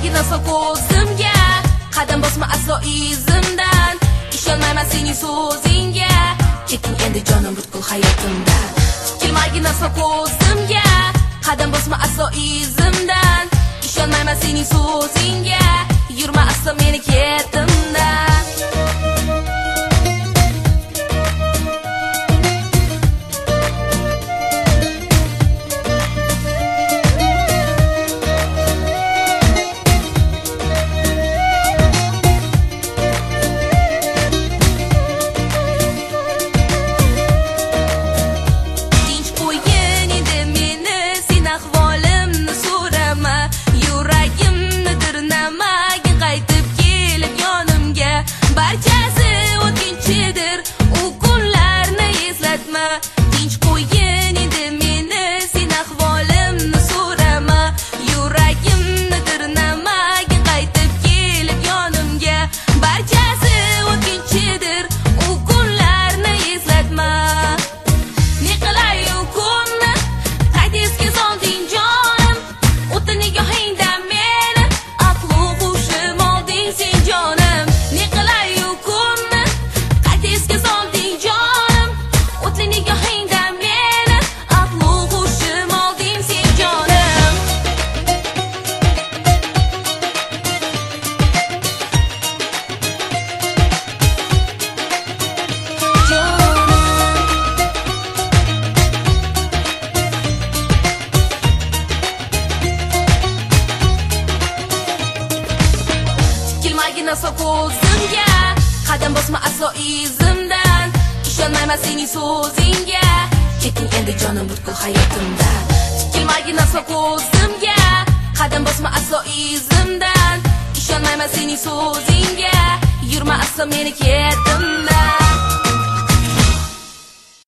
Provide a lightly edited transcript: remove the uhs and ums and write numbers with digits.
Tikilmagin aslo ko'zimga, qadam bosma aslo izimdan. Ishonmayman sening so'zingga, keting endi jonim butkul hayotimdan. Tikilmagin aslo ko'zimga, qadam bosma aslo izimdan. Ishonmayman sening so'zingga, yurma aslo meni ketimdan. Aslo ko'zimga, qadam bosma aslo izimdan. Ishonmayman sening so'zingga, keting endi jonim butkul hayotimdan. Tikilmagin aslo ko'zimga, qadam bosma aslo izimdan. Ishonmayman sening so'zingga, yurma aslo meni ketimdan.